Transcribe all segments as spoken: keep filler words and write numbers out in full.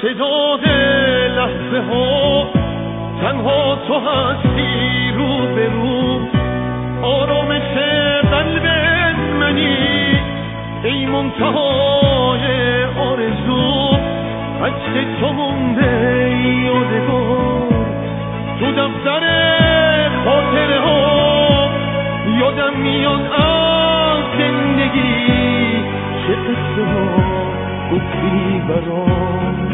تعداد لحظه ها تنها تو هستی رو به رو، آرامش قلب منی ای منتهای آرزو، عکس تو مونده یادگار تو دفتر خاطره ها، یادم میاد از زندگی چه قصه ها گفتی برام.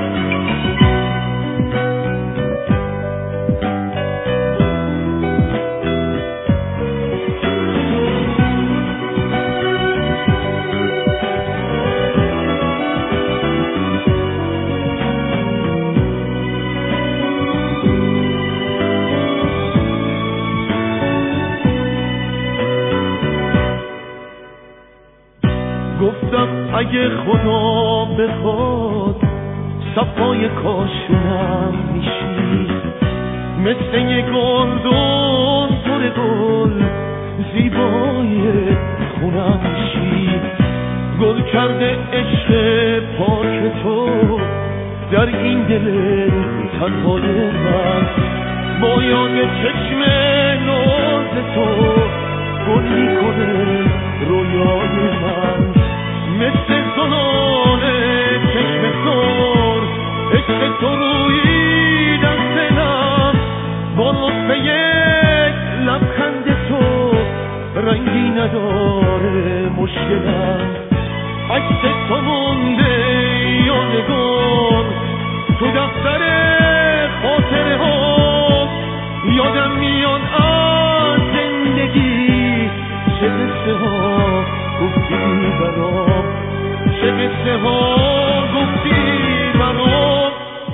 گفتم اگه خدا بخواد صفای کاشونم میشی، مثل یه گلدون پر گل زیبای خونم میشی، گل کرده عشق پاک تو در این دل تنهای من، با یاد چشم ناز تو گل میکنه رویای من، مثل زنان چشم سر عشق تو روی دست من، با لطف یک لبخند تو رنگی نداره مشکلم، عکس تو مونده یادگار تو دفتر خاطره ها، یادم میاد از زندگی چه قصه ها گفتی برام، چه قصه ها گفتی برام.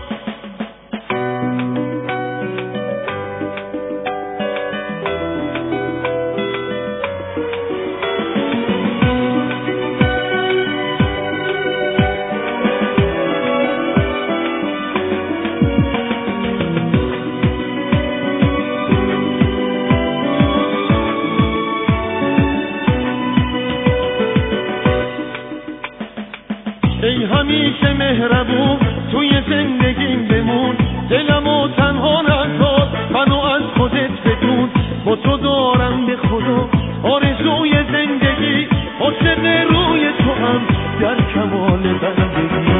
ای همیشه مهربون توی زندگیم بمون، دلمو تنها نذار منو از خودت بدون، با تو دارم به خدا آرزوی زندگی، عاشق روی تو هم در کمال بندگی.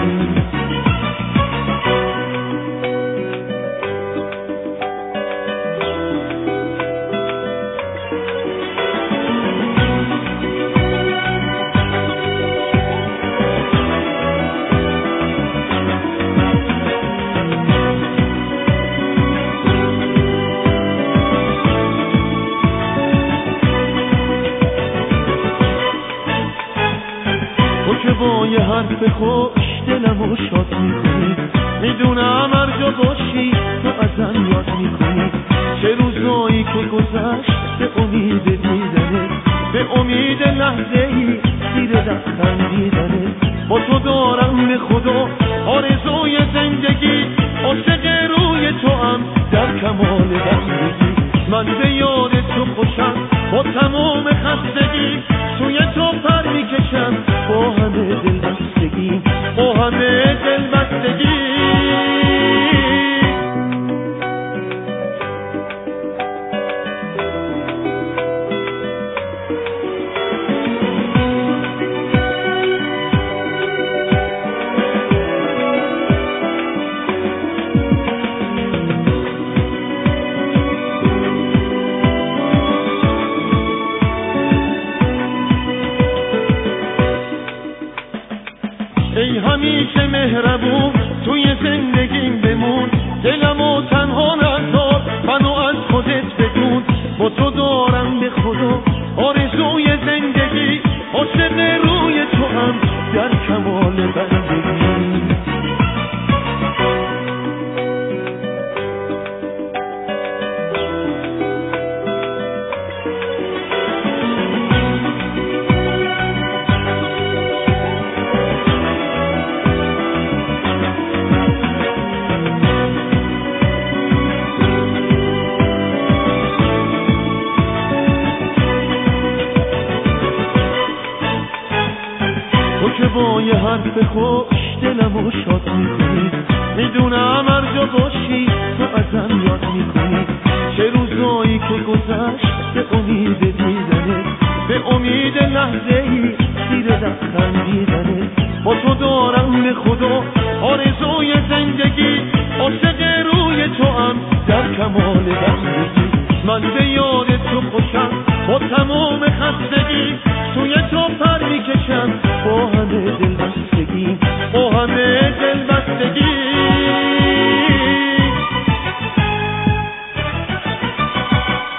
که با یه حرف خوش دلمو شاد میکنی، میدونم هر جا باشی تو ازم یاد میکنی، چه روزایی که گذشت به امید دیدنه، به امید لحظه ای زیر لبخند دیدنه، با تو دارم به خدا آرزوی زندگی، عاشق روی تو هم در کمال بندگی، من به یاد تو خوشم با تمام خستگی، توی تو پر میکشم با همه دلبستگی، با همه دلبستگی. ای همیشه مهربون توی زندگیم بمون، دلمو تنها نذار منو از خودت بدون، با تو دارم به خدا آرزوی زندگی، عاشق روی تو هم در کمال بندگی. با یه حرف خوش دلمو شاد میکنی. میدونم هر جا باشی تو ازم یاد میکنی. چه روزایی که گذشت به امید دیدنه، به امید لحظه ای خیر لبخند دیدنه. با تو دارم به خدا آرزوی زندگی، عاشق روی تو هم در کمال بندگی. من به یاد تو خوشم با تمام